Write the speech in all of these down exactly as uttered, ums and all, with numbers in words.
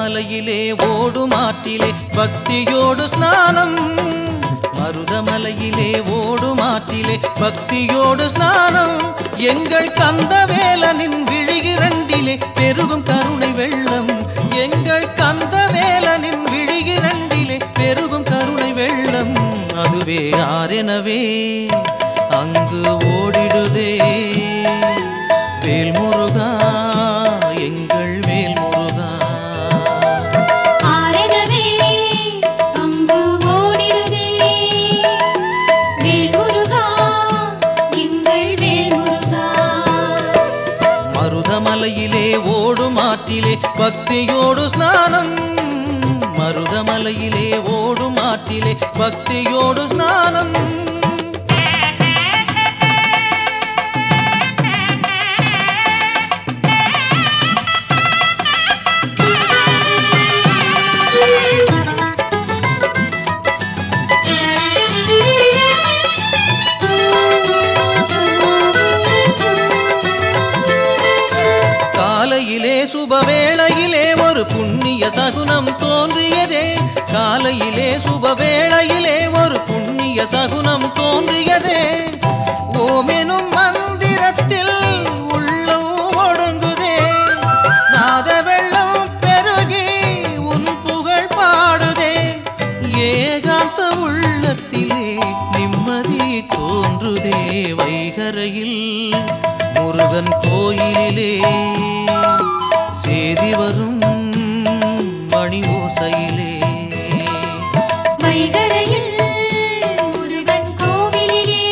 மருதமலையிலே ஓடும் ஆற்றிலே பக்தியோடு ஸ்நானம். மருதமலையிலே ஓடும் ஆற்றிலே பக்தியோடு ஸ்நானம். எங்கள் கந்தவேலனின் விழிகிரண்டிலே பெருகும் கருணை வெள்ளம். எங்கள் கந்தவேலனின் விழிகிரண்டிலே பெருகும் கருணை வெள்ளம். அதுவே ஆரெனவே அங்கு ஓடிடுதே. வேல்முருகா எங்கள் வேல்முருகா. ஆரெனவே அங்கு ஓடிடுதே. வேல்முருகா எங்கள் வேல்முருகா. மருதமலையிலே ஓடும் ஆற்றிலே பக்தியோடு ஸ்நானம். மருதமலையிலே ஓடும் ஆற்றிலே பக்தியோடு ஸ்நானம். காலையிலே சுபவேளையிலே ஒரு புண்ணிய சகுனம் தோன்றியதே. காலையிலே சுபவேளையிலே ஒரு புண்ணிய சகுனம் தோன்றியதே. ஓமெனும் மந்திரத்தில் உள்ளம் ஒடுங்குதே. நாத வெள்ளம் பெருகி உன் புகழ் பாடுதே. ஏகாந்த உள்ளத்திலே நிம்மதி தோன்றுதே. வைகரையில் முருகன் கோயிலிலே சேதி வரும் மணி ஓசையிலே. வைகரையில் முருகன் கோவிலிலே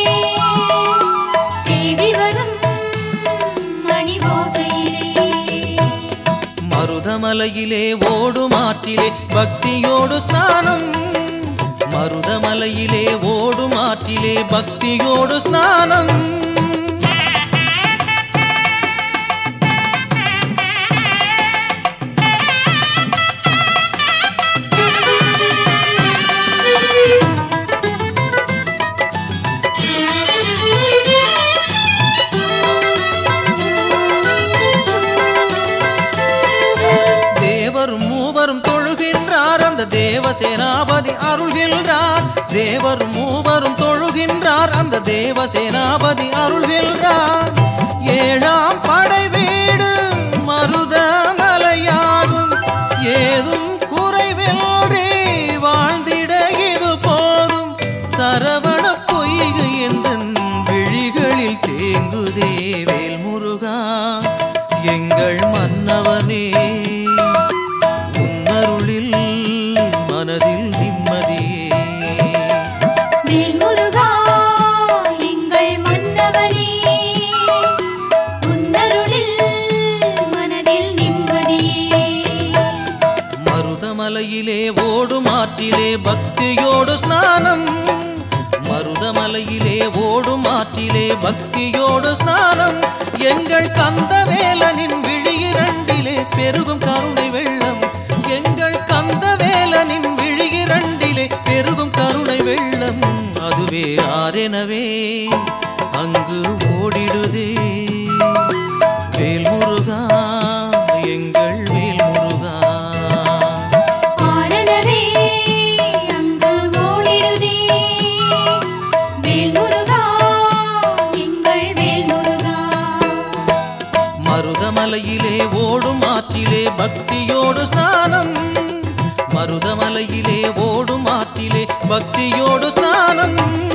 சேதி வரும் மணி ஓசையிலே. மருதமலையிலே ஓடும் ஆற்றிலே பக்தியோடு ஸ்நானம். மருதமலையிலே ஓடும் ஆற்றிலே பக்தியோடு ஸ்நானம். தேவரும் மூவரும் தொழுகின்றார் அந்த தேவசேனாபதி அருள்கின்றார். தேவரும் மூவரும் தொழுகின்றார் அந்த தேவசேனாபதி அருள்கின்றார். ஏழாம் படை வீடு மருதமலையாகும். ஏதும் குறைவின்றி வாழ்ந்திட இது போதும். சரவண பொய்கை எந்தன் விழிகளில் தேங்குதே. வேல்முருகா எங்கள் மன்னவனே உன்னருளில் மனதில் நிம்மதியே. வேல்முருகா எங்கள் மன்னவனே உன்னருளில் மனதில் நிம்மதியே. மருதமலையிலே ஓடும் ஆற்றிலே பக்தியோடு ஸ்நானம். மருதமலையிலே ஓடும் ஆற்றிலே பக்தியோடு ஸ்நானம். எங்கள் கந்தவேலனின் விழியிரண்டிலே பெருகும் கருணை வெள்ளம். எங்கள் கந்தவேலனின் விழியிரண்டிலே பெருகும் கருணை வெள்ளம். அதுவே ஆரெனவே அங்கு ஓடிடுதே. வேல்முருகா எங்கள் வேல்முருகா. ஆரெனவே அங்கு ஓடிடுதே. வேல்முருகா எங்கள் வேல்முருகா. மருதமலையிலே ஓடும் ஆற்றிலே பக்தியோடு ஸ்நானம். மருதமலையிலே ஓடும் ஆற்றிலே பக்தியோடு ஸ்நானம்.